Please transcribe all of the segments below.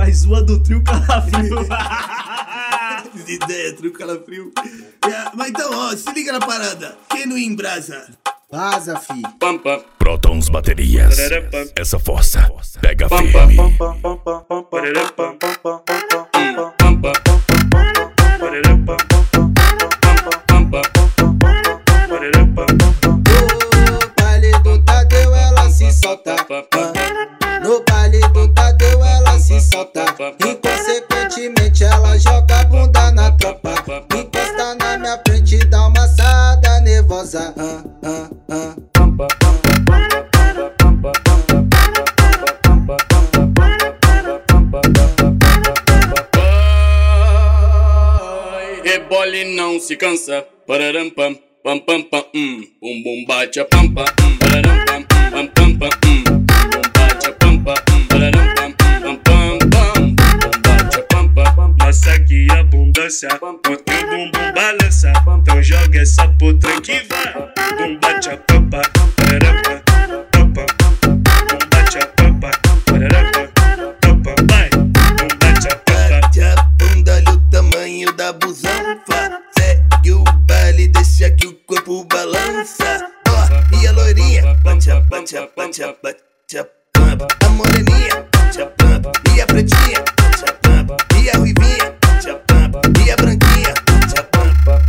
Mais uma do trio Calafrio. Ideia, trio Calafrio. Mas então, ó, se liga na parada. Quem não embrasa? Vaza, fi. Protons Baterias. Essa força pega firme. No baile do Tadeu ela se solta. No baile do Tadeu ela se solta. Inconsequentemente ela joga a bunda na tropa. Encosta na minha frente e dá uma assada nervosa. Rebole e não se cansa. Pararam pam pam pam pam bum bum bate a pampa. Pararam pam pam pam pam bum bate a pampa. Pararam pam pam pam pam bum bate a pampa. Massa que abundância, o teu bumbum balança. Então joga essa potranca que vai. Bum bate a pampa. Pararam pam pam bum bate a pampa. Pararam pam pam vai. Bum bate a pampa. Bate a bunda, olha o tamanho da busão. Segue o baile, deixa que o corpo balança. Ó, e a loirinha, bate a pampa. A moreninha, bate a pampa. E a pretinha, bate a pampa. E a ruivinha, bate a pampa. E a branquinha, bate a pampa.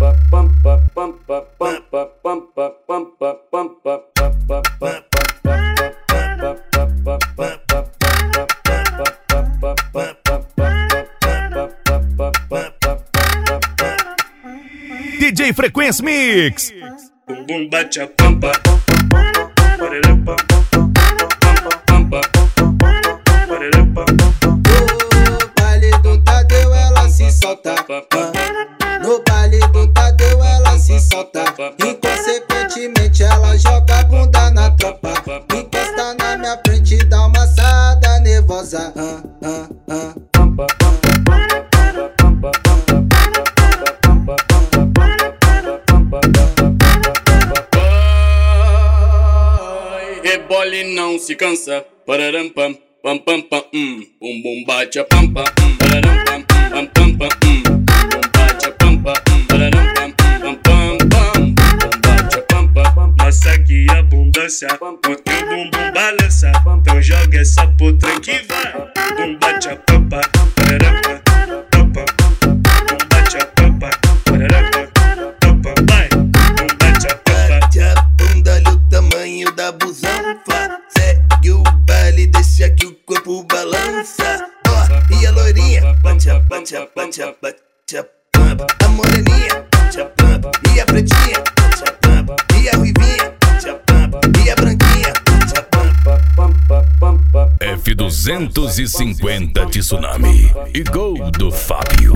DJ Frequência Mix. Bum bum bate a pampa. Pararam pam pampa. Pararam pam. No baile do Tadeu ela se solta. No baile do Tadeu ela se solta. Inconsequentemente ela joga a bunda na tropa. Encosta na minha frente e dá uma assada nervosa. Rebole e não se cansa. Pararam pam pam pam pam bum bum bate a pampa. Pararam pam pam pam pam bum bate a pampa. Pararam pam pam pam pam bum bate a pampa. Massa que abundância, o teu bumbum balança. Então joga essa potranca que vai. Bum bate a pampa. Pararam pam pam bum bate a pampa. Pararam pam pam vai. Bum bate a pampa. Bate a bunda, olha o tamanho da busão. Segue o baile, deixa que o corpo balança. Ó, e a loirinha, bate a pampa. A moreninha, bate a pampa. E a pretinha, bate a pampa. E a ruivinha, bate a pampa. E a branquinha, bate a pampa. F250 Tsunami e Gol do Fábio.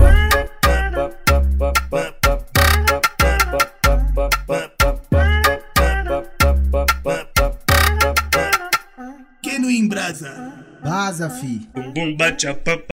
Quem não embrasa? Vaza, fi. Bum bum bate a pampa.